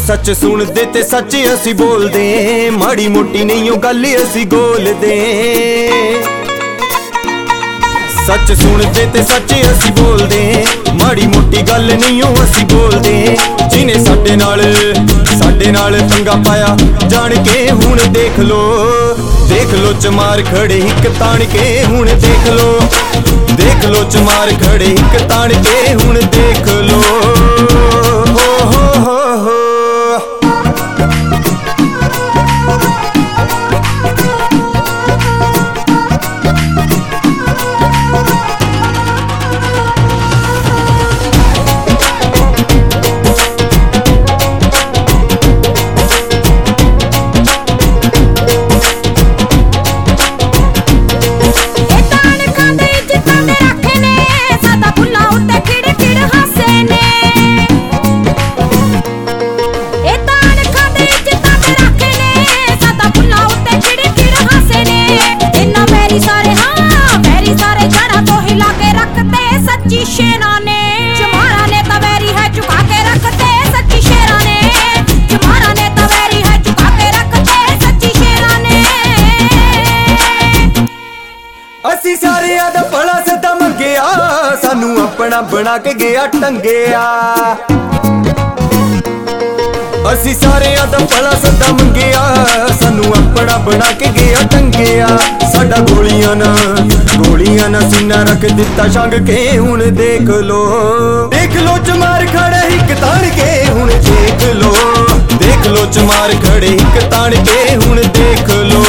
सच सुनदे ते सच असी बोलदे, माड़ी मोटी नहीं गल असी गोलदे। सच सुनदे ते सच असी बोलदे, माड़ी मोटी गल नहीं असी बोलदे। जिन्हें साडे नाल पंगा पाया जान के हुण देख लो चमार खड़े हिक तान के हुण देख लो चमार खड़े हिक तान के हुण देख लो। असी सारियां दा भला सदा मंगिया, सानू अपना बना के गया टंगिया। असी सारियां दा भला सदा मंगिया, सानू अपना बना के गया टंगिया। साडा गोलियां ना सीना रख दिता छंग के हुण देख लो चमार खड़े हिक तान के हुण देख लो चमार खड़े हिक तान के हुण देख लो।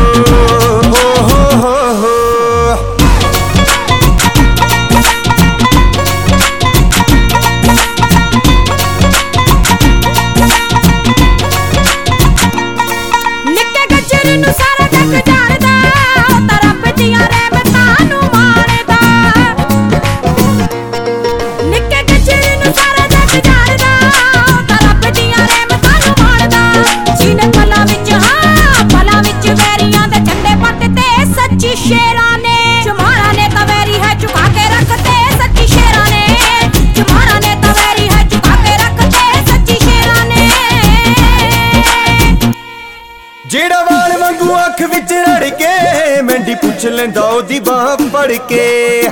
जेड़ा वाल वांगू अख विच रड़ के मेंढी पुछ लैंदा ओदी बाह फड़ के।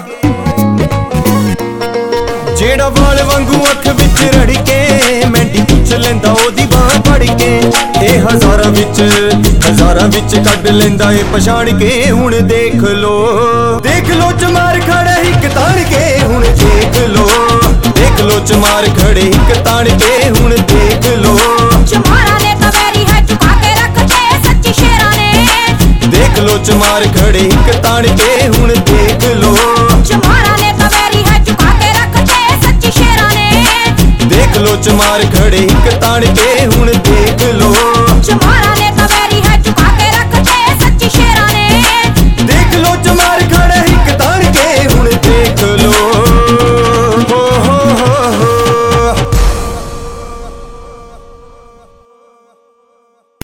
जेड़ा वाल वांगू अख विच रड़ के मेंढी पुछ लैंदा ओदी बाह फड़ के। ए हजारां विच कढ लैंदा ए पछाण के हुण देख लो चमार खड़े हिक तान के हुण देख लो चमार खड़े हिक तान के हुण देख लो। चमारा ने तवेरी है चुका के रखते सच्ची शेरा ने। देख लो चमार खड़े हिक तान के हुण देख लो। चमारा ने तवेरी है चुका के रखते सच्ची शेरा ने। देख लो चमार खड़े हिक तान के हुण देख